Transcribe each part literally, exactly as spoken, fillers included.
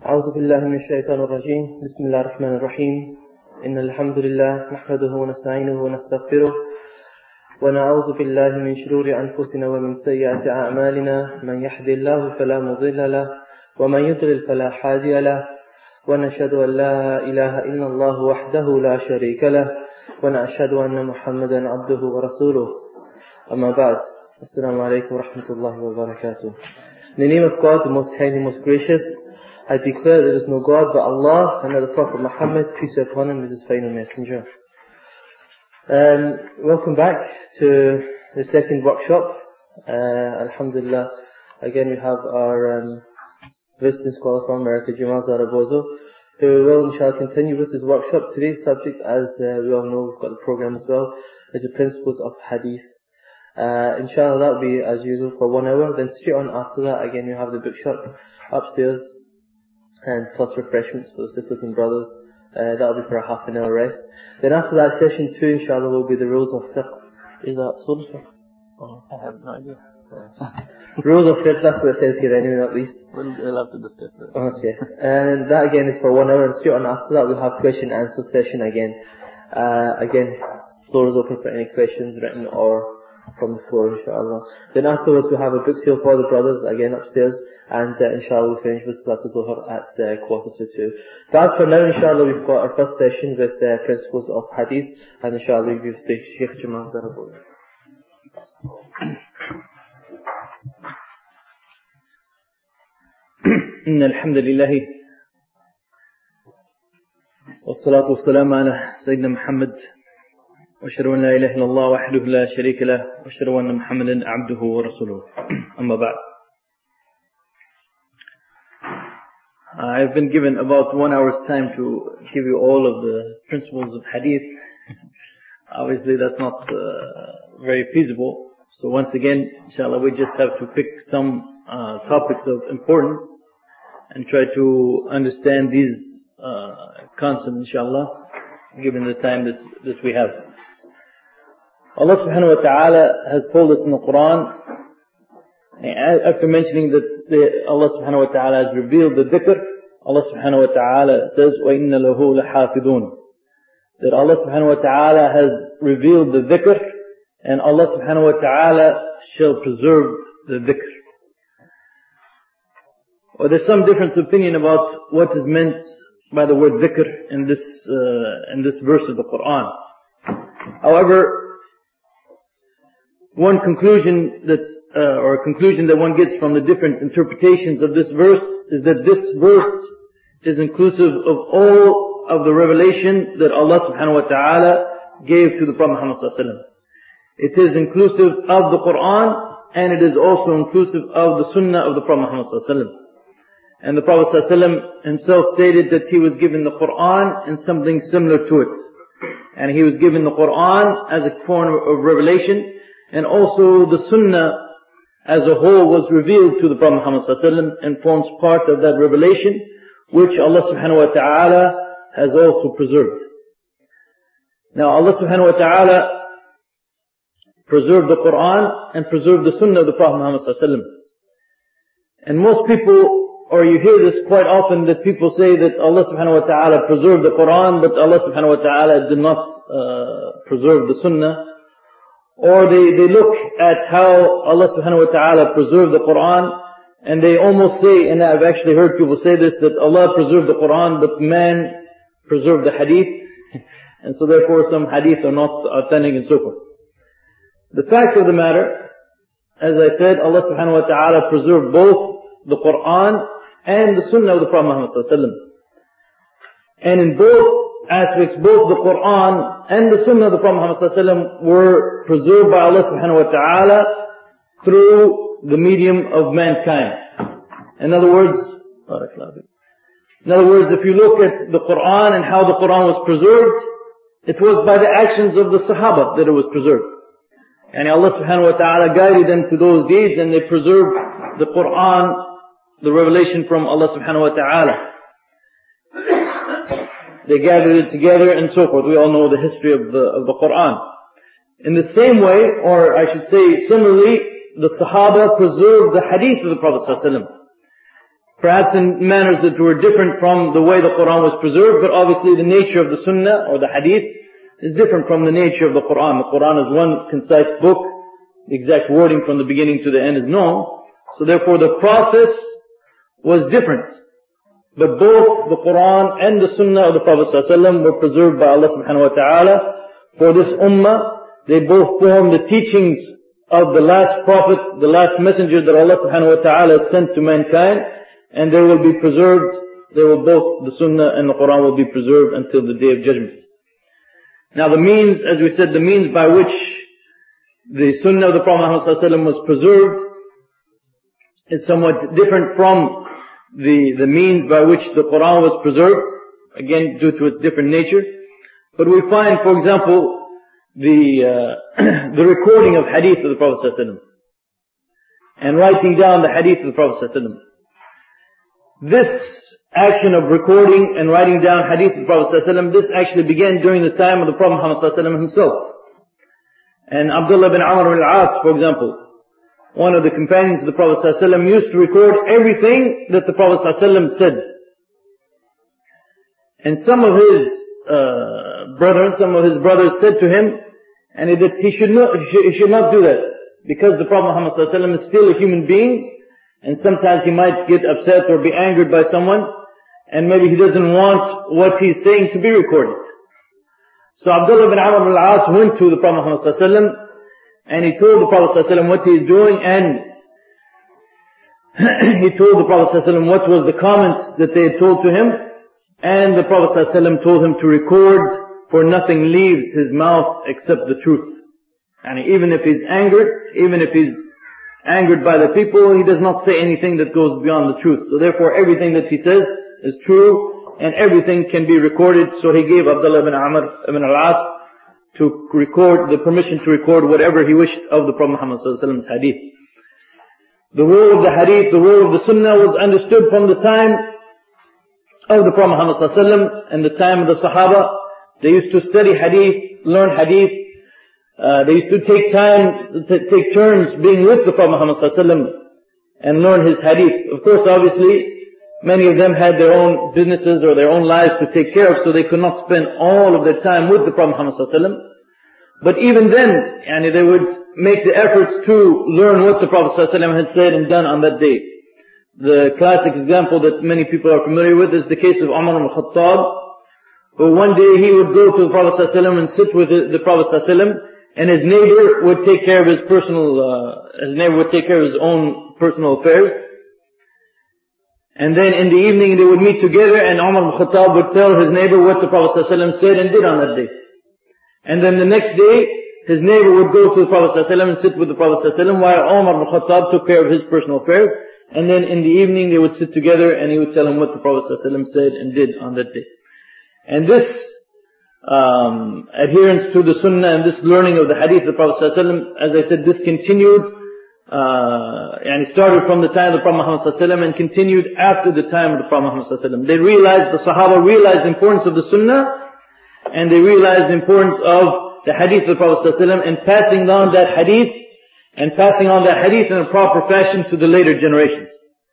أعوذ بالله من الشيطان الرجيم. بسم الله الرحمن الرحيم. إن الحمد لله نحمده ونستعينه ونستغفره ونعوذ بالله من شرور أنفسنا ومن سيئات أعمالنا. من يهد الله فلا مضل له ومن يضلل فلا هادي له، ونشهد أن لا إله إلا الله وحده لا شريك له، ونشهد أن محمدا عبده ورسوله. أما بعد. Assalamu alaikum wa rahmatullahi wa barakatuh. In the name of God, the most kind and most gracious, I declare there is no God but Allah, and that the Prophet Muhammad, peace be upon him, is his final messenger. Um, welcome back to the second workshop. Uh, Alhamdulillah, again we have our um, visiting scholar from America, Jamal Zarabozo, who will inshallah continue with his workshop. Today's subject, as uh, we all know, we've got the program as well, is the principles of hadith. Uh, inshallah that will be as usual for one hour. Then straight on after that, again you have the bookshop upstairs, and plus refreshments for the sisters and brothers. Uh, that will be for a half an hour rest. Then after that, session two inshallah will be the rules of fiqh. Is that so? Oh, I have no idea. Rules of fiqh, that's what it says here anyway, at least. We'll, we'll have to discuss that. Okay. And that again is for one hour, and straight on after that we'll have question and answer session again. Uh, again, floor is open for any questions written or from the floor, inshallah. Then afterwards we have a book sale for the brothers, again upstairs, and uh, inshallah we'll finish with Salat al-Zuhr at uh, quarter to two. So as for now, inshallah, we've got our first session with uh, principles of hadith, and inshallah we'll give Shaykh Jamal Zarabozo. إن الحمد لله والصلاة والسلام على سيدنا محمد وأشهد أن لا إله إلا الله وحده لا شريك له وأشهد أن محمدا عبده ورسوله. أما بعد. I've been given about one hour's time to give you all of the principles of hadith. Obviously that's not uh, very feasible. So once again, inshallah, we just have to pick some uh, topics of importance and try to understand these uh, concepts, inshallah, given the time that, that we have. Allah subhanahu wa ta'ala has told us in the Quran, after mentioning that the, Allah subhanahu wa ta'ala has revealed the dhikr, Allah subhanahu wa ta'ala says, وَإِنَّ لَهُ لَحَافِظُونَ, that Allah subhanahu wa ta'ala has revealed the dhikr, and Allah subhanahu wa ta'ala shall preserve the dhikr. Well, there's some difference of opinion about what is meant by the word dhikr in this, uh, in this verse of the Quran. However, one conclusion that, uh, or a conclusion that one gets from the different interpretations of this verse is that this verse is inclusive of all of the revelation that Allah subhanahu wa ta'ala gave to the Prophet Muhammad sallallahu alaihi wasallam. It is inclusive of the Quran, and it is also inclusive of the Sunnah of the Prophet Muhammad sallallahu alaihi wasallam. And the Prophet sallallahu alaihi wasallam himself stated that he was given the Quran and something similar to it. And he was given the Quran as a form of revelation, and also the Sunnah as a whole was revealed to the Prophet Muhammad sallallahu alaihi wasallam and forms part of that revelation, which Allah subhanahu wa ta'ala has also preserved. Now Allah subhanahu wa ta'ala preserved the Quran and preserved the Sunnah of the Prophet Muhammad sallallahu alaihi wasallam. And most people, or you hear this quite often, that people say that Allah subhanahu wa ta'ala preserved the Quran, but Allah subhanahu wa ta'ala did not uh, preserve the Sunnah. Or they, they look at how Allah subhanahu wa ta'ala preserved the Quran, and they almost say, and I've actually heard people say this, that Allah preserved the Quran, but man preserved the hadith, and so therefore some hadith are not authentic and so forth. The fact of the matter, as I said, Allah subhanahu wa ta'ala preserved both the Quran and the Sunnah of the Prophet Muhammad sallallahu alaihi wasallam. And in both aspects, both the Quran and the Sunnah of the Prophet Muhammad sallallahu alaihi wasallam were preserved by Allah subhanahu wa ta'ala through the medium of mankind. In other words, in other words, if you look at the Quran and how the Quran was preserved, it was by the actions of the Sahaba that it was preserved. And Allah subhanahu wa ta'ala guided them to those deeds, and they preserved the Quran, the revelation from Allah subhanahu wa ta'ala. They gathered it together and so forth. We all know the history of the, of the Quran. In the same way, or I should say similarly, the Sahaba preserved the hadith of the Prophet sallallahu alaihi wasallam. perhaps in manners that were different from the way the Quran was preserved, but obviously the nature of the Sunnah or the Hadith is different from the nature of the Quran. The Quran is one concise book. The exact wording from the beginning to the end is known. So therefore the process was different. But both the Quran and the Sunnah of the Prophet ﷺ were preserved by Allah subhanahu wa ta'ala for this ummah. They both form the teachings of the last prophet, the last messenger that Allah subhanahu wa ta'ala sent to mankind, and they will be preserved. They will both, the Sunnah and the Quran will be preserved until the Day of Judgment. Now the means, as we said, the means by which the Sunnah of the Prophet ﷺ was preserved is somewhat different from the, the means by which the Quran was preserved, again due to its different nature. But we find, for example, the, uh, the recording of hadith of the Prophet ﷺ and writing down the hadith of the Prophet ﷺ. This action of recording and writing down hadith of the Prophet ﷺ, this actually began during the time of the Prophet Muhammad ﷺ himself. And Abdullah bin Amr al-As, for example, one of the companions of the Prophet ﷺ, used to record everything that the Prophet ﷺ said. And some of his uh, brethren, some of his brothers said to him, and that he should not, he should not do that, because the Prophet Muhammad ﷺ is still a human being, and sometimes he might get upset or be angered by someone, and maybe he doesn't want what he's saying to be recorded. So Abdullah bin Amr al-As went to the Prophet Muhammad ﷺ, and he told the Prophet ﷺ what he is doing, and he told the Prophet ﷺ what was the comment that they had told to him, and the Prophet ﷺ told him to record, for nothing leaves his mouth except the truth. And even if he's angered, even if he's angered by the people, he does not say anything that goes beyond the truth. So therefore everything that he says is true, and everything can be recorded. So he gave Abdullah bin Amr ibn al-As to record, the permission to record whatever he wished of the Prophet Muhammad ﷺ's hadith. The role of the hadith, the role of the sunnah was understood from the time of the Prophet Muhammad ﷺ and the time of the Sahaba. They used to study hadith, learn hadith. Uh, they used to take time, to take turns being with the Prophet Muhammad ﷺ and learn his hadith. Of course, obviously, many of them had their own businesses or their own lives to take care of, so they could not spend all of their time with the Prophet Muhammad ﷺ. But even then, yani, they would make the efforts to learn what the Prophet ﷺ had said and done on that day. The classic example that many people are familiar with is the case of Umar ibn Khattab, who one day he would go to the Prophet ﷺ and sit with the Prophet ﷺ, and his neighbor would take care of his personal, uh, his neighbor would take care of his own personal affairs. And then in the evening they would meet together, and Umar ibn Khattab would tell his neighbor what the Prophet ﷺ said and did on that day. And then the next day, his neighbor would go to the Prophet ﷺ and sit with the Prophet ﷺ while Umar ibn Khattab took care of his personal affairs. And then in the evening they would sit together and he would tell him what the Prophet ﷺ said and did on that day. And this um, adherence to the Sunnah and this learning of the Hadith of the Prophet ﷺ, as I said, this continued, uh, and it started from the time of the Prophet Muhammad ﷺ and continued after the time of the Prophet Muhammad ﷺ. They realized, the Sahaba realized the importance of the Sunnah, and they realized the importance of the Hadith of the Prophet ﷺ and passing on that Hadith, and passing on that Hadith in a proper fashion to the later generations.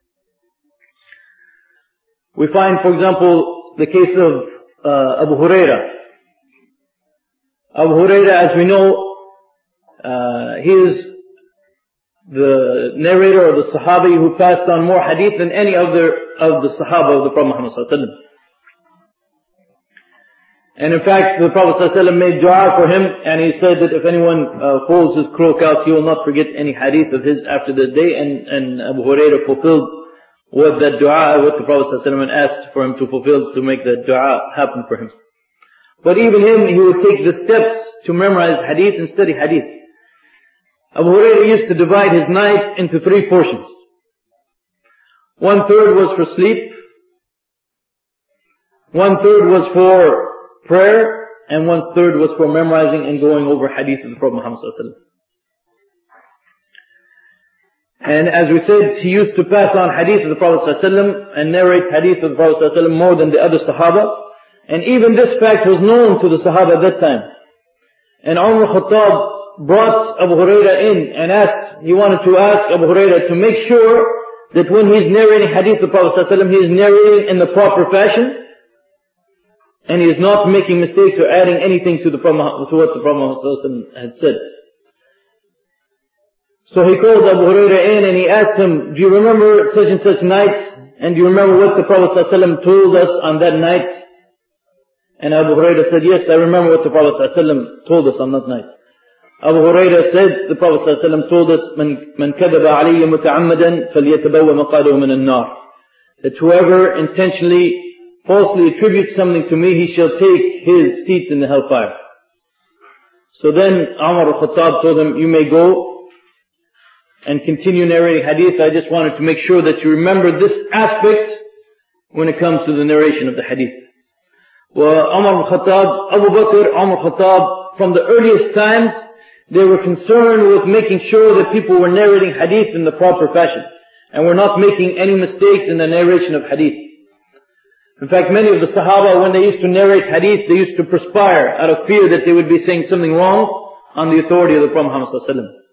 We find, for example, the case of uh, Abu Huraira. Abu Huraira, as we know, uh, he is the narrator or the Sahabi who passed on more Hadith than any other of the Sahaba of the Prophet Muhammad ﷺ. And in fact, the Prophet ﷺ made dua for him, and he said that if anyone uh, pulls his cloak out, he will not forget any hadith of his after the day. And, and Abu Hurairah fulfilled what that dua, what the Prophet ﷺ asked for him to fulfill, to make that dua happen for him. But even him, he would take the steps to memorize hadith and study hadith. Abu Hurairah used to divide his night into three portions. One third was for sleep, one third was for prayer, and one third was for memorizing and going over hadith of the Prophet Muhammad ﷺ. And as we said, he used to pass on hadith of the Prophet ﷺ and narrate hadith of the Prophet ﷺ more than the other Sahaba. And even this fact was known to the Sahaba at that time. And Umar Khattab brought Abu Hurairah in and asked, he wanted to ask Abu Hurairah to make sure that when he's narrating hadith of the Prophet ﷺ, he is narrating in the proper fashion, and he is not making mistakes or adding anything to, the Prophet, to what the Prophet ﷺ had said. So he called Abu Hurairah in and he asked him, do you remember such and such night? And do you remember what the Prophet ﷺ told us on that night? And Abu Hurairah said, yes, I remember what the Prophet ﷺ told us on that night. Abu Hurairah said, the Prophet ﷺ told us, من, من كذب علي متعمدا فليتبوأ مقعده من النار. That whoever intentionally, falsely attributes something to me, he shall take his seat in the hellfire. So then Umar al-Khattab told him, you may go and continue narrating hadith. I just wanted to make sure that you remember this aspect when it comes to the narration of the hadith. Well, Umar al-Khattab, Abu Bakr, Umar al-Khattab, from the earliest times, they were concerned with making sure that people were narrating hadith in the proper fashion, and were not making any mistakes in the narration of hadith. In fact, many of the Sahaba, when they used to narrate hadith, they used to perspire out of fear that they would be saying something wrong on the authority of the Prophet Muhammad sallallahu alaihi wasallam.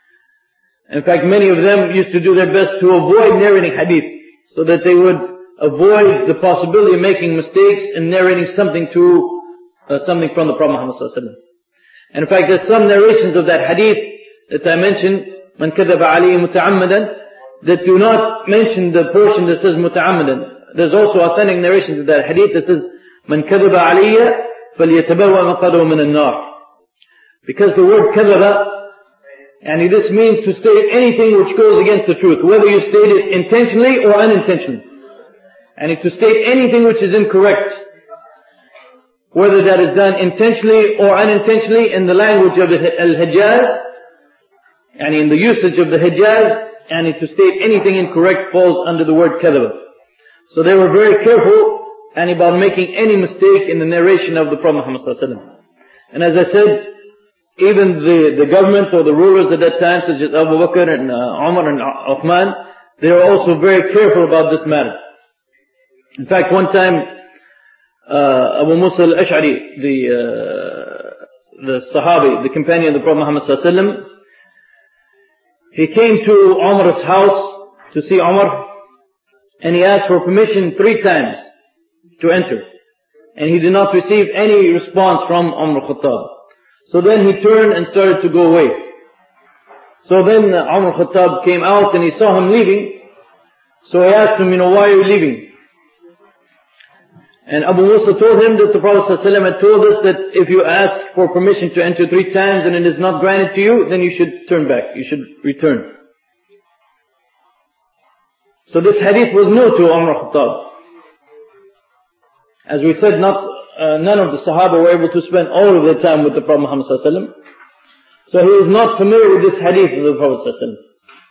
In fact, many of them used to do their best to avoid narrating hadith, so that they would avoid the possibility of making mistakes in narrating something to uh, something from the Prophet Muhammad sallallahu alaihi wasallam. And in fact, there's some narrations of that hadith that I mentioned, man kadhaba alayhi muta'ammadan, that do not mention the portion that says muta'ammadan. There's also authentic narrations of that hadith that says, man kadhaba alayya falyatabawwa maqadahu min an-nar. Because the word kadhaba, and this means to state anything which goes against the truth, whether you state it intentionally or unintentionally. And to state anything which is incorrect, whether that is done intentionally or unintentionally, in the language of the Al-Hijaz, and in the usage of the Hijaz, and to state anything incorrect falls under the word kadhaba. So they were very careful and about making any mistake in the narration of the Prophet Muhammad sallallahu alaihi wasallam. And as I said, even the, the government or the rulers at that time, such as Abu Bakr and uh, Umar and Uthman, they were also very careful about this matter. In fact, one time, uh, Abu Musa al-Ash'ari, the, uh, the Sahabi, the companion of the Prophet Muhammad sallallahu alaihi wasallam, he came to Umar's house to see Umar, and he asked for permission three times to enter. And he did not receive any response from Umar al-Khattab. So then he turned and started to go away. So then uh, Umar al-Khattab came out and he saw him leaving. So he asked him, you know, why are you leaving? And Abu Musa told him that the Prophet ﷺ had told us that if you ask for permission to enter three times and it is not granted to you, then you should turn back, you should return. So this hadith was new to Umar al-Khattab. As we said, not uh, none of the Sahaba were able to spend all of their time with the Prophet Muhammad sallallahu alaihi wasallam. So he is not familiar with this hadith of the Prophet sallallahu alaihi wasallam.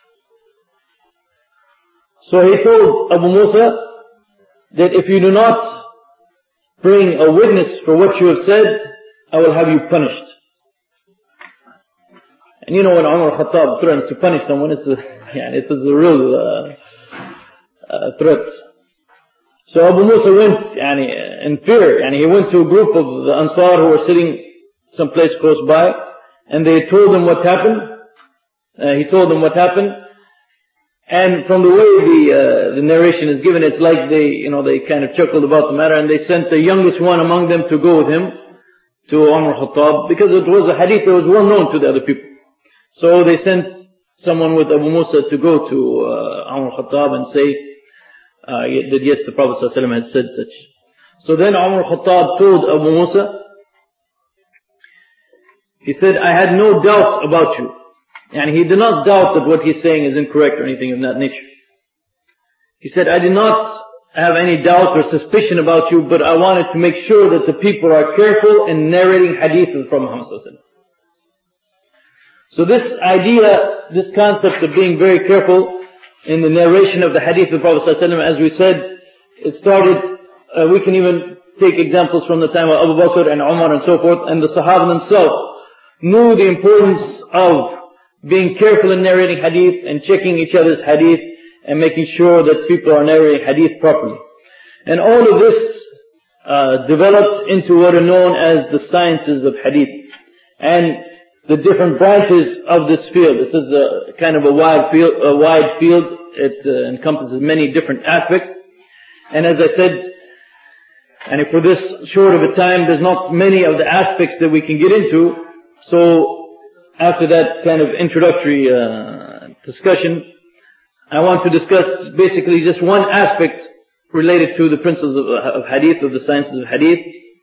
So he told Abu Musa that if you do not bring a witness for what you have said, I will have you punished. And you know, when Umar al-Khattab threatens to punish someone, it's a, yeah, it is a real uh, uh, threat. So Abu Musa went yani, in fear, and he went to a group of the Ansar who were sitting someplace close by, and they told him what happened. Uh, he told them what happened. And from the way the uh, the narration is given, it's like they, you know, they kind of chuckled about the matter, and they sent the youngest one among them to go with him to Umar al-Khattab, because it was a hadith that was well known to the other people. So they sent someone with Abu Musa to go to uh, Umar al-Khattab and say uh, that yes, the Prophet sallallahu alaihi wasallam had said such. So then Umar al-Khattab told Abu Musa, he said, I had no doubt about you. And he did not doubt that what he's saying is incorrect or anything of that nature. He said, I did not have any doubt or suspicion about you, but I wanted to make sure that the people are careful in narrating hadith from Muhammad sallallahu alaihi wasallam. So this idea, this concept of being very careful in the narration of the hadith of the Prophet sallallahu alaihi wasallam, as we said, it started, uh, we can even take examples from the time of Abu Bakr and Umar and so forth, and the Sahaba themselves knew the importance of being careful in narrating hadith and checking each other's hadith and making sure that people are narrating hadith properly. And all of this uh, developed into what are known as the sciences of hadith. And the different branches of this field. This is a kind of a wide field, a wide field. It uh, encompasses many different aspects. And as I said, and for this short of a time, there's not many of the aspects that we can get into. So after that kind of introductory uh, discussion, I want to discuss basically just one aspect related to the principles of, of hadith, of the sciences of hadith.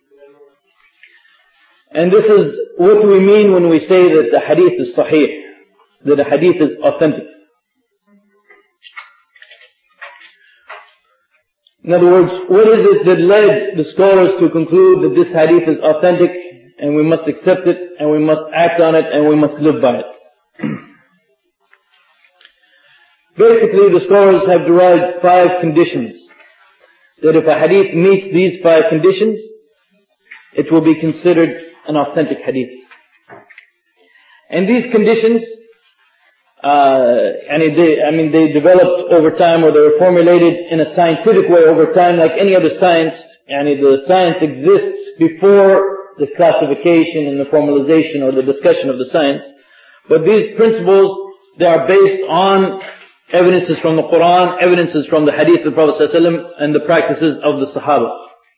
And this is, what do we mean when we say that the hadith is sahih, that the hadith is authentic? In other words, what is it that led the scholars to conclude that this hadith is authentic and we must accept it and we must act on it and we must live by it? Basically, the scholars have derived five conditions. That if a hadith meets these five conditions, it will be considered an authentic hadith. And these conditions, uh, and they, I mean, they developed over time, or they were formulated in a scientific way over time, like any other science. And the science exists before the classification and the formalization or the discussion of the science. But these principles, they are based on evidences from the Quran, evidences from the hadith of the Prophet ﷺ, and the practices of the Sahaba.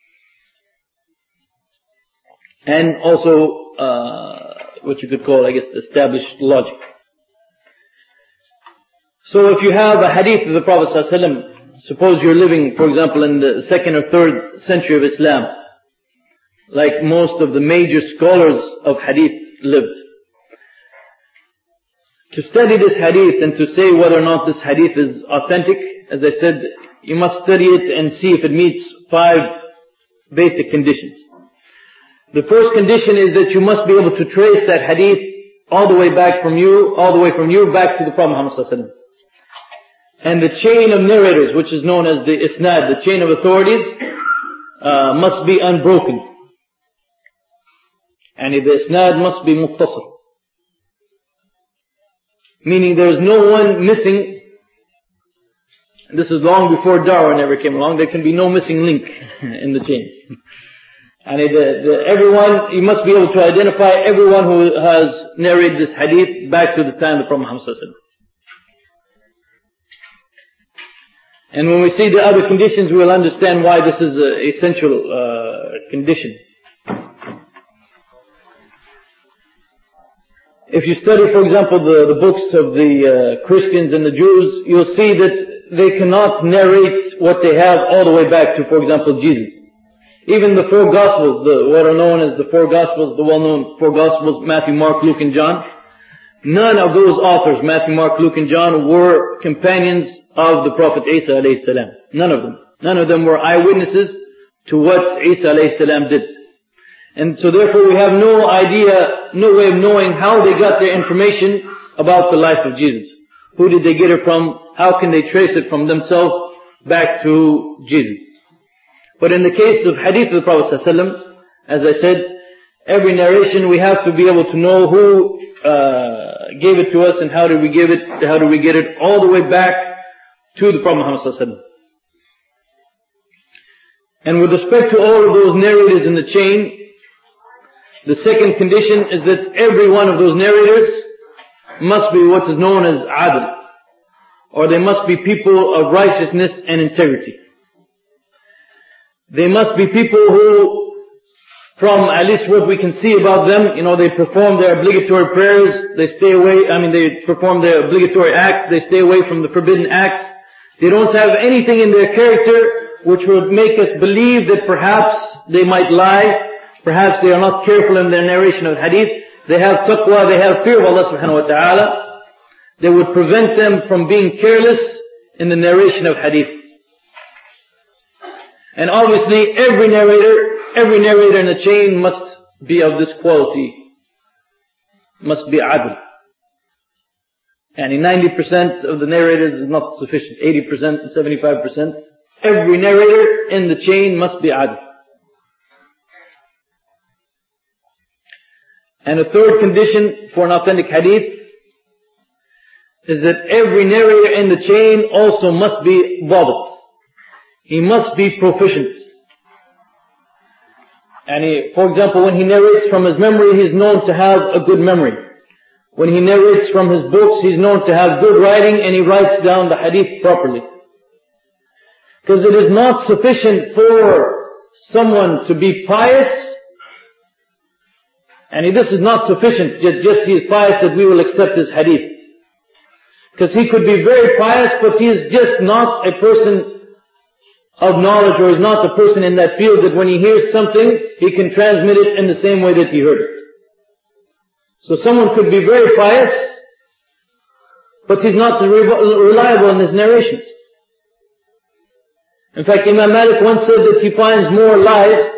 And also, uh, what you could call, I guess, established logic. So if you have a hadith of the Prophet ﷺ, suppose you're living, for example, in the second or third century of Islam, like most of the major scholars of hadith lived. To study this hadith and to say whether or not this hadith is authentic, as I said, you must study it and see if it meets five basic conditions. The first condition is that you must be able to trace that hadith all the way back from you, all the way from you back to the Prophet Muhammad sallallahu alaihi wasallam. And the chain of narrators, which is known as the isnad, the chain of authorities, uh, must be unbroken. And the isnad must be muttasil. Meaning there is no one missing. This is long before Dawah never came along. There can be no missing link in the chain. And the, the, everyone, you must be able to identify everyone who has narrated this hadith back to the time of the Prophet Muhammad sallallahu alaihi wasallam. And when we see the other conditions, we will understand why this is an essential uh, condition. If you study, for example, the, the books of the uh, Christians and the Jews, you'll see that they cannot narrate what they have all the way back to, for example, Jesus. Even the four Gospels, the, what are known as the four Gospels, the well-known four Gospels, Matthew, Mark, Luke, and John, none of those authors, Matthew, Mark, Luke, and John, were companions of the Prophet Isa alayhi salam. None of them. None of them were eyewitnesses to what Isa alayhi salam did. And so therefore we have no idea, no way of knowing how they got their information about the life of Jesus. Who did they get it from? How can they trace it from themselves back to Jesus? But in the case of hadith of the Prophet ﷺ, as I said, every narration we have to be able to know who uh, gave it to us and how did we give it, how did we get it all the way back to the Prophet Muhammad ﷺ. And with respect to all of those narrators in the chain, the second condition is that every one of those narrators must be what is known as adl, or they must be people of righteousness and integrity. They must be people who, from at least what we can see about them, you know, they perform their obligatory prayers, they stay away, I mean they perform their obligatory acts, they stay away from the forbidden acts. They don't have anything in their character which would make us believe that perhaps they might lie. Perhaps they are not careful in their narration of hadith. They have taqwa, they have fear of Allah subhanahu wa ta'ala. They would prevent them from being careless in the narration of hadith. And obviously every narrator, every narrator in the chain must be of this quality. Must be adl. And ninety percent of the narrators is not sufficient. eighty percent and seventy-five percent. Every narrator in the chain must be adl. And a third condition for an authentic hadith is that every narrator in the chain also must be dhabt. He must be proficient. And he, for example, when he narrates from his memory, he is known to have a good memory. when he narrates from his books, he's known to have good writing and he writes down the hadith properly. Because it is not sufficient for someone to be pious, and this is not sufficient that just he is pious that we will accept his hadith. Because he could be very pious, but he is just not a person of knowledge, or is not the person in that field that when he hears something, he can transmit it in the same way that he heard it. So someone could be very pious, but he's not reliable in his narrations. In fact, Imam Malik once said that he finds more lies,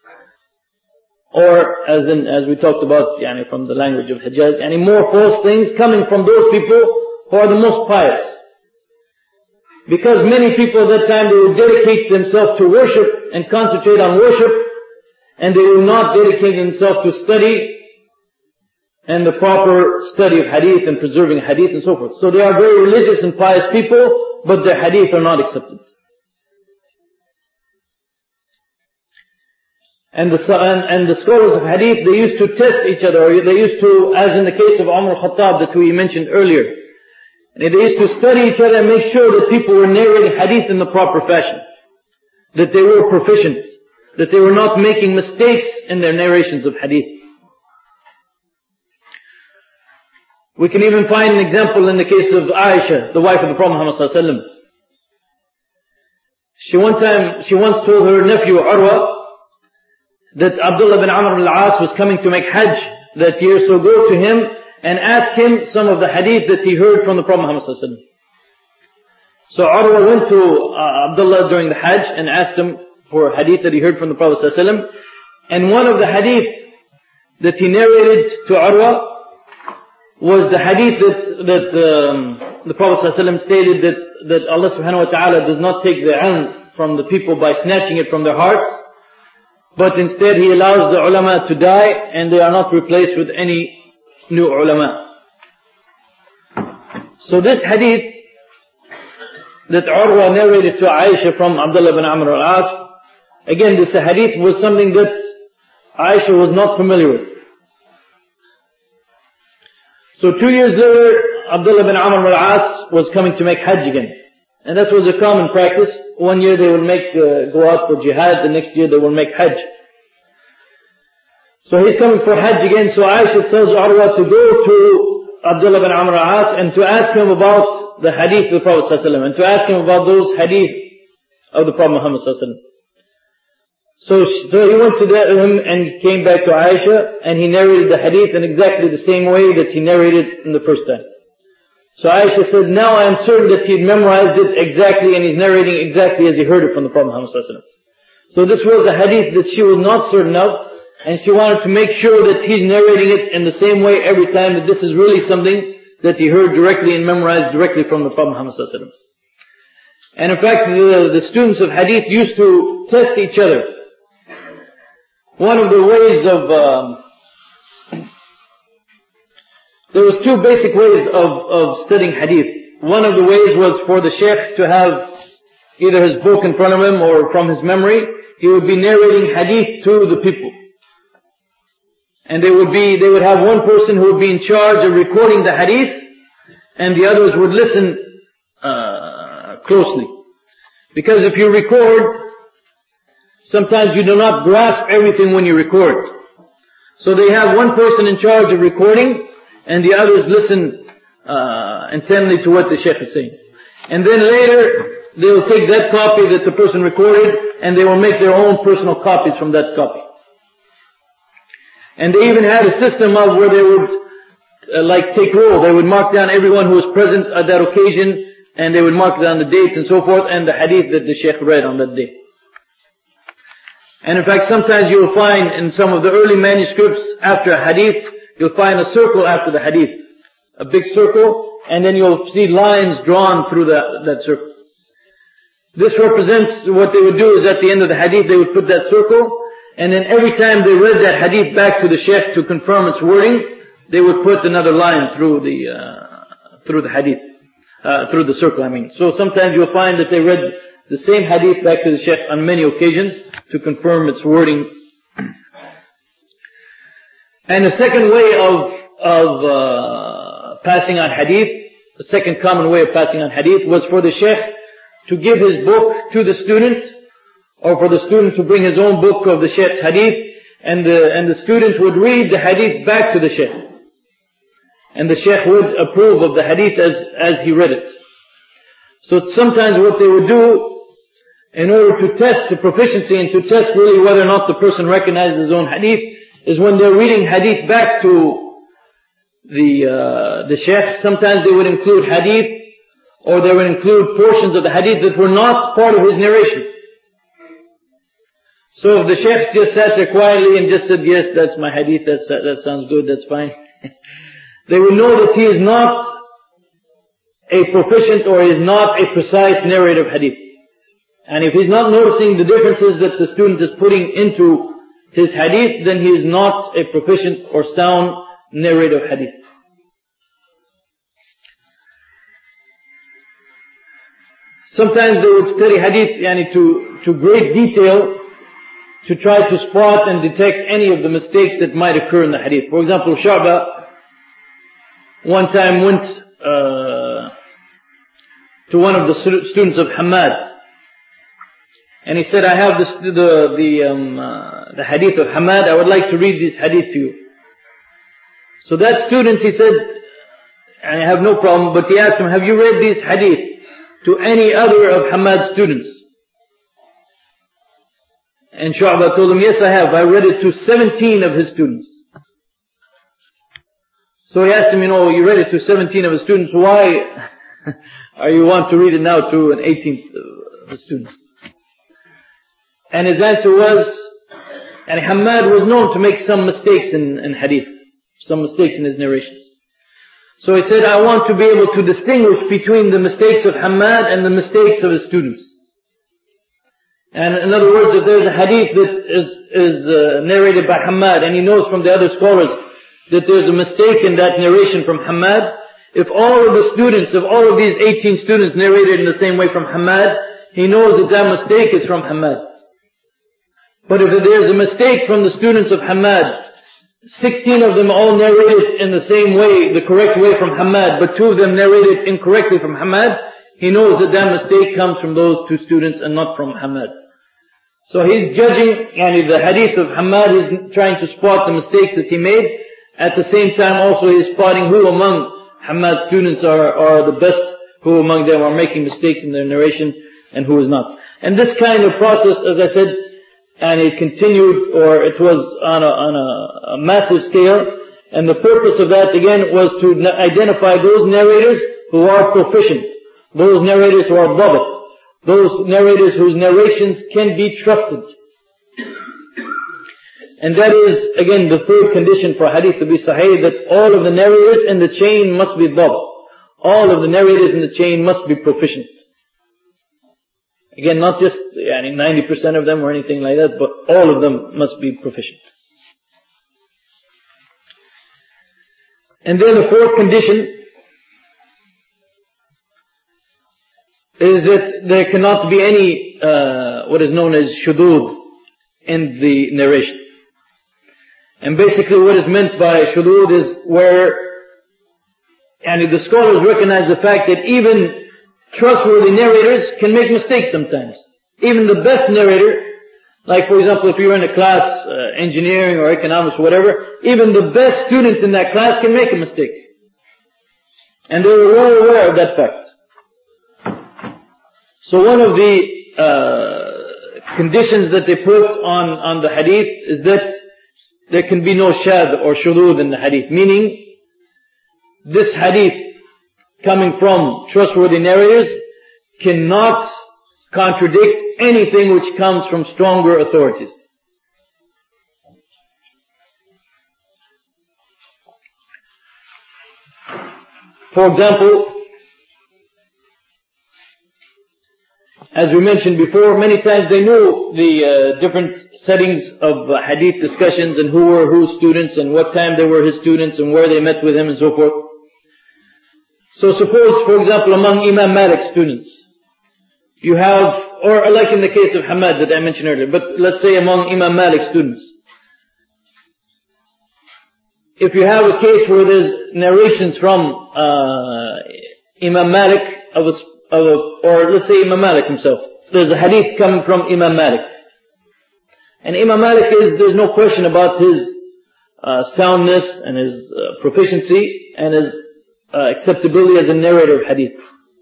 or as in, as we talked about, yani from the language of Hijaz, and more false things coming from those people who are the most pious. Because many people at that time, they will dedicate themselves to worship and concentrate on worship, and they will not dedicate themselves to study and the proper study of hadith and preserving hadith and so forth. So they are very religious and pious people, but their hadith are not accepted. And the, and, and the scholars of hadith, they used to test each other, or they used to, as in the case of Umar al-Khattab that we mentioned earlier, and they used to study each other and make sure that people were narrating hadith in the proper fashion, that they were proficient, that they were not making mistakes in their narrations of hadith. We can even find an example in the case of Aisha, the wife of the Prophet Muhammad sallallahu alaihi wasallam. She one time, she once told her nephew Urwa that Abdullah bin Amr al-As was coming to make Hajj that year, so go to him and ask him some of the hadith that he heard from the Prophet Muhammad sallallahu alaihi wasallam. So Urwa went to uh, Abdullah during the Hajj and asked him for hadith that he heard from the Prophet sallallahu alaihi wasallam. And one of the hadith that he narrated to Urwa was the hadith that, that um, the Prophet sallallahu alaihi wasallam stated that, that Allah subhanahu wa ta'ala does not take the ilm from the people by snatching it from their hearts, but instead He allows the ulama to die and they are not replaced with any new ulama. So this hadith that Urwa narrated to Aisha from Abdullah bin Amr al-As, again this hadith was something that Aisha was not familiar with. So two years later, Abdullah bin Amr al-As was coming to make Hajj again. And that was a common practice. One year they will make, uh, go out for jihad, the next year they will make Hajj. So he's coming for Hajj again, so Aisha tells Urwa to go to Abdullah bin Amr al-As and to ask him about the hadith of the Prophet sallallahu alaihi wasallam, and to ask him about those hadith of the Prophet Muhammad sallallahu alaihi wasallam. So, so he went to him and came back to Aisha and he narrated the hadith in exactly the same way that he narrated in the first time. So Aisha said, now I am certain that he had memorized it exactly and he's narrating exactly as he heard it from the Prophet Muhammad sallallahu alaihi wasallam. So this was a hadith that she was not certain of, and she wanted to make sure that he's narrating it in the same way every time, that this is really something that he heard directly and memorized directly from the Prophet Muhammad sallallahu alaihi wasallam. And in fact, the, the students of hadith used to test each other. One of the ways of, um, there was two basic ways of, of studying hadith. One of the ways was for the sheikh to have either his book in front of him or from his memory. He would be narrating hadith to the people. And they would be, they would have one person who would be in charge of recording the hadith, and the others would listen, uh, closely. Because if you record, sometimes you do not grasp everything when you record. So they have one person in charge of recording, and the others listen uh, intently to what the sheikh is saying. And then later, they will take that copy that the person recorded, and they will make their own personal copies from that copy. And they even had a system of where they would, uh, like take roll. They would mark down everyone who was present at that occasion, and they would mark down the dates and so forth, and the hadith that the sheikh read on that day. And in fact, sometimes you will find in some of the early manuscripts after a hadith, you'll find a circle after the hadith. A big circle, and then you'll see lines drawn through that, that circle. This represents what they would do is at the end of the hadith, they would put that circle, and then every time they read that hadith back to the sheikh to confirm its wording, they would put another line through the, uh, through the hadith, uh, through the circle, I mean. So sometimes you'll find that they read the same hadith back to the sheikh on many occasions to confirm its wording. And the second way of of uh, passing on hadith, the second common way of passing on hadith, was for the sheikh to give his book to the student, or for the student to bring his own book of the sheikh's hadith, and the, and the student would read the hadith back to the sheikh. And the sheikh would approve of the hadith as, as he read it. So sometimes what they would do, in order to test the proficiency and to test really whether or not the person recognizes his own hadith, is when they're reading hadith back to the uh, the sheikh, sometimes they would include hadith, or they would include portions of the hadith that were not part of his narration. So if the sheikh just sat there quietly and just said, yes, that's my hadith, that's, that sounds good, that's fine, they would know that he is not a proficient or is not a precise narrator of hadith. And if he's not noticing the differences that the student is putting into his hadith, then he is not a proficient or sound narrator of hadith. Sometimes they would study hadith yani, to, to great detail to try to spot and detect any of the mistakes that might occur in the hadith. For example, Shu'ba one time went uh, to one of the students of Hamad, and he said, I have this, the the um, uh, the hadith of Hamad, I would like to read this hadith to you. So that student, he said, and I have no problem, but he asked him, have you read this hadith to any other of Hamad's students? And Shu'ba told him, yes, I have. I read it to seventeen of his students. So he asked him, you know, you read it to seventeen of his students, why are you want to read it now to an eighteenth of his students? And his answer was, and Hamad was known to make some mistakes in, in hadith, some mistakes in his narrations. So he said, I want to be able to distinguish between the mistakes of Hamad and the mistakes of his students. And in other words, if there's a hadith that is, is uh, narrated by Hamad, and he knows from the other scholars that there's a mistake in that narration from Hamad, if all of the students, if all of these eighteen students narrated in the same way from Hamad, he knows that that mistake is from Hamad. But if there's a mistake from the students of Hamad, sixteen of them all narrated in the same way, the correct way from Hamad, but two of them narrated incorrectly from Hamad, he knows that that mistake comes from those two students and not from Hamad. So he's judging, yani the hadith of Hamad, he's trying to spot the mistakes that he made. At the same time also he's spotting who among Hamad's students are, are the best, who among them are making mistakes in their narration and who is not. And this kind of process, as I said, and it continued, or it was on a, on a, a massive scale, and the purpose of that again was to identify those narrators who are proficient, those narrators who are above it, those narrators whose narrations can be trusted. And that is, again, the third condition for hadith to be sahih, that all of the narrators in the chain must be dhabt. All of the narrators in the chain must be proficient. Again, not just yani, ninety percent of them or anything like that, but all of them must be proficient. And then the fourth condition is that there cannot be any, uh, what is known as shudud in the narration. And basically what is meant by shudud is where, and the scholars recognize the fact that even trustworthy narrators can make mistakes sometimes. Even the best narrator, like for example if you're in a class, uh, engineering or economics or whatever, even the best student in that class can make a mistake. And they were well aware of that fact. So one of the uh, conditions that they put on, on the hadith is that there can be no shadh or shudud in the hadith. Meaning, this hadith coming from trustworthy narrators cannot contradict anything which comes from stronger authorities. For example, as we mentioned before, many times they knew the uh, different settings of uh, hadith discussions and who were whose students and what time they were his students and where they met with him and so forth. So suppose, for example, among Imam Malik's students, you have, or like in the case of Hamad that I mentioned earlier, but let's say among Imam Malik's students, if you have a case where there's narrations from uh, Imam Malik, of a, of a, or let's say Imam Malik himself, there's a hadith coming from Imam Malik. And Imam Malik is, there's no question about his uh, soundness and his uh, proficiency and his uh, acceptability as a narrator of hadith.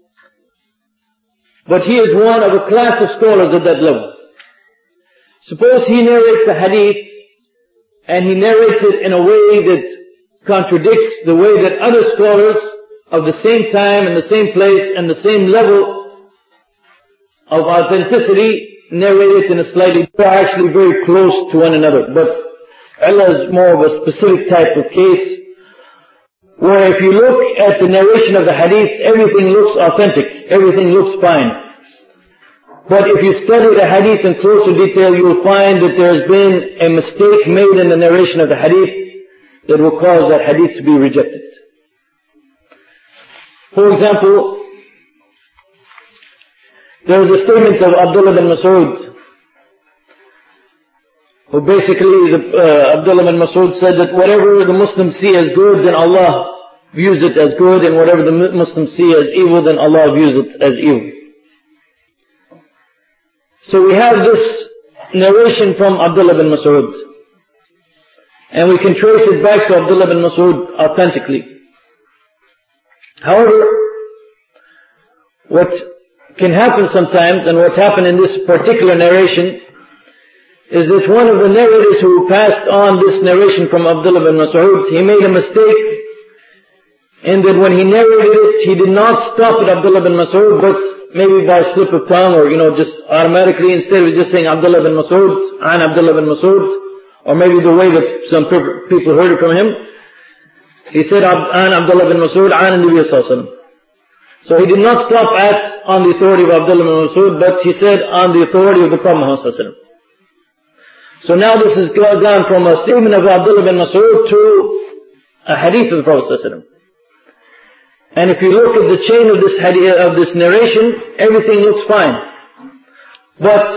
But he is one of a class of scholars at that level. Suppose he narrates a hadith and he narrates it in a way that contradicts the way that other scholars of the same time and the same place and the same level of authenticity narrate it in a slightly, they're actually very close to one another. But Allah is more of a specific type of case where if you look at the narration of the hadith, everything looks authentic, everything looks fine. But if you study the hadith in closer detail, you will find that there has been a mistake made in the narration of the hadith that will cause that hadith to be rejected. For example, there was a statement of Abdullah bin Mas'ud, who basically, the, uh, Abdullah bin Mas'ud said that whatever the Muslims see as good, then Allah views it as good, and whatever the Muslims see as evil, then Allah views it as evil. So we have this narration from Abdullah bin Mas'ud, and we can trace it back to Abdullah bin Mas'ud authentically. However, what can happen sometimes, and what happened in this particular narration, is that one of the narrators who passed on this narration from Abdullah bin Mas'ud, he made a mistake, in that when he narrated it, he did not stop at Abdullah bin Mas'ud, but maybe by slip of tongue, or you know, just automatically, instead of just saying Abdullah bin Mas'ud, an Abdullah bin Mas'ud, or maybe the way that some people heard it from him, he said an Abdullah bin Mas'ud, an Nabi sallallahu alaihi wasallam. So he did not stop at on the authority of Abdullah bin Mas'ud, but he said on the authority of the Prophet Muhammad sallallahu alaihi wasallam. So now this has gone from a statement of Abdullah bin Mas'ud to a hadith of the Prophet sallallahu alaihi wasallam. And if you look at the chain of this hadith, of this narration, everything looks fine. But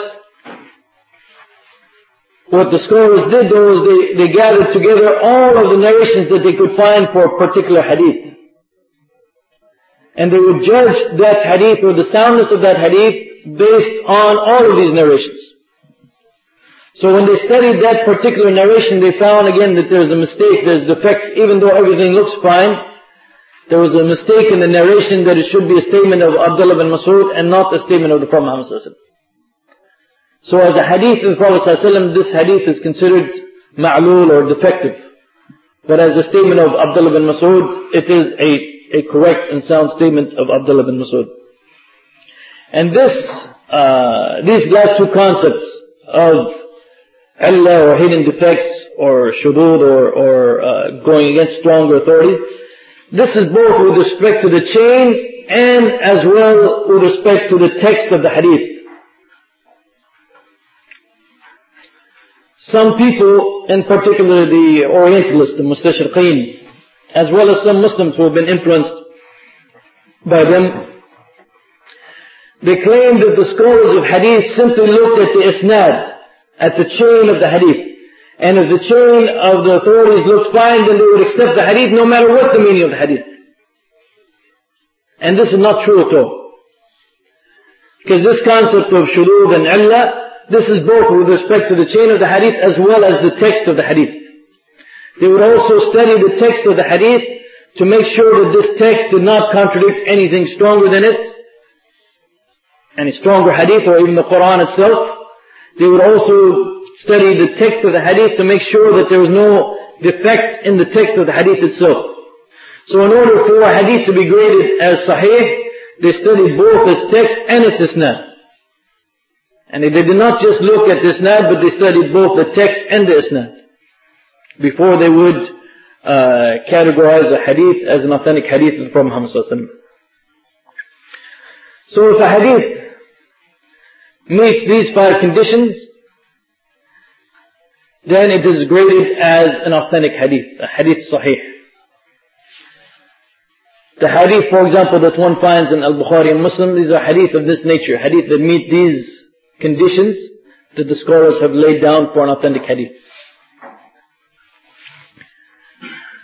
what the scholars did though is they, they gathered together all of the narrations that they could find for a particular hadith. And they would judge that hadith or the soundness of that hadith based on all of these narrations. So when they studied that particular narration, they found again that there's a mistake, there's a defect, even though everything looks fine. There was a mistake in the narration that it should be a statement of Abdullah bin Mas'ud and not a statement of the Prophet Muhammad sallallahu alaihi wasallam. So as a hadith of the Prophet sallallahu alaihi wasallam, this hadith is considered ma'lul or defective. But as a statement of Abdullah bin Mas'ud, it is a, a correct and sound statement of Abdullah bin Mas'ud. And this, uh, these last two concepts of Allah or hidden defects or shudud or, or uh, going against stronger authority, this is both with respect to the chain and as well with respect to the text of the hadith. Some people, in particular the Orientalists, the Mustashriqeen, as well as some Muslims who have been influenced by them, they claim that the scholars of hadith simply looked at the isnad, at the chain of the hadith. And if the chain of the authorities looked fine, then they would accept the hadith no matter what the meaning of the hadith. And this is not true at all. Because this concept of shudud and illah, this is both with respect to the chain of the hadith as well as the text of the hadith. They would also study the text of the hadith to make sure that this text did not contradict anything stronger than it, any stronger hadith or even the Quran itself. They would also study the text of the hadith to make sure that there was no defect in the text of the hadith itself. So in order for a hadith to be graded as sahih, they studied both its text and its isnad. And they did not just look at the isnad, but they studied both the text and the isnad before they would uh, categorize a hadith as an authentic hadith of the Prophet Muhammad sallallahu alaihi wasallam. So if a hadith meets these five conditions, then it is graded as an authentic hadith, a hadith sahih. The hadith, for example, that one finds in Al-Bukhari and Muslim, these are hadith of this nature, hadith that meet these conditions that the scholars have laid down for an authentic hadith.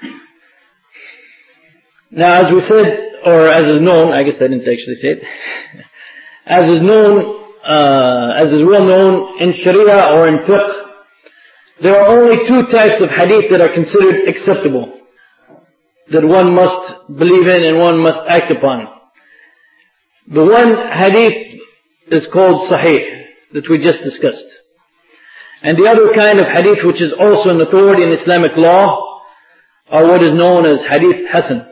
Now, as we said, or as is known, I guess I didn't actually say it, as is known, uh, as is well known in Sharia or in fiqh, there are only two types of hadith that are considered acceptable, that one must believe in and one must act upon. The one hadith is called sahih, that we just discussed. And the other kind of hadith, which is also an authority in Islamic law, are what is known as hadith hasan.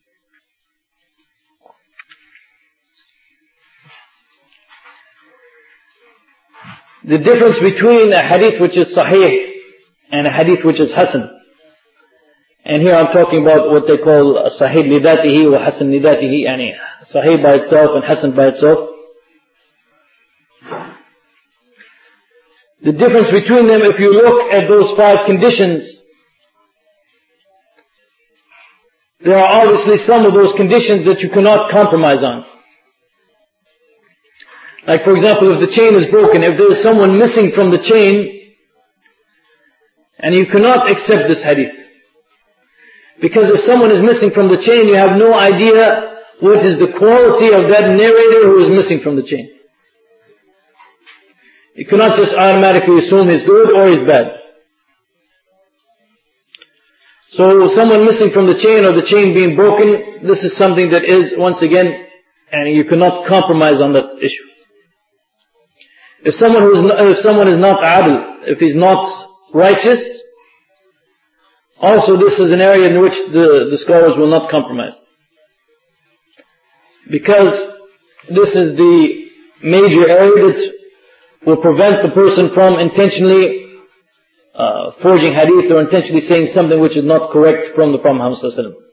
The difference between a hadith which is sahih and a hadith which is hasan. And here I'm talking about what they call sahih lidatihi wa hasan lidatihi, yani sahih by itself and hasan by itself. The difference between them, if you look at those five conditions, there are obviously some of those conditions that you cannot compromise on. Like for example, if the chain is broken, if there is someone missing from the chain, and you cannot accept this hadith. Because if someone is missing from the chain, you have no idea what is the quality of that narrator who is missing from the chain. You cannot just automatically assume he's good or he's bad. So someone missing from the chain or the chain being broken, this is something that is, once again, and you cannot compromise on that issue. If someone who is not, if someone is not adil, if he's not righteous, also this is an area in which the, the scholars will not compromise. Because this is the major area that will prevent the person from intentionally uh, forging hadith or intentionally saying something which is not correct from the Prophet Muhammad sallallahu alaihi wasallam.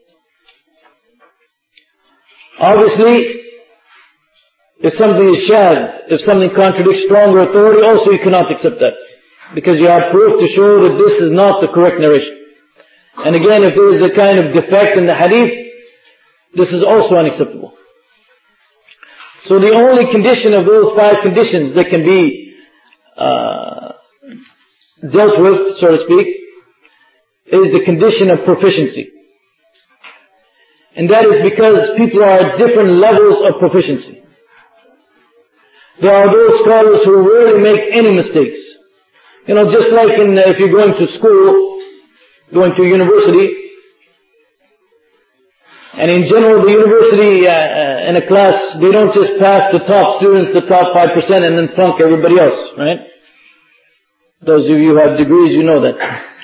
Obviously, if something is shadh, if something contradicts stronger authority, also you cannot accept that. Because you have proof to show that this is not the correct narration. And again, if there is a kind of defect in the hadith, this is also unacceptable. So the only condition of those five conditions that can be uh, dealt with, so to speak, is the condition of proficiency. And that is because people are at different levels of proficiency. There are those scholars who rarely make any mistakes. You know, just like in, uh, if you're going to school, going to university, and in general the university, uh, uh, in a class, they don't just pass the top students, the top five percent, and then flunk everybody else, right? Those of you who have degrees, you know that.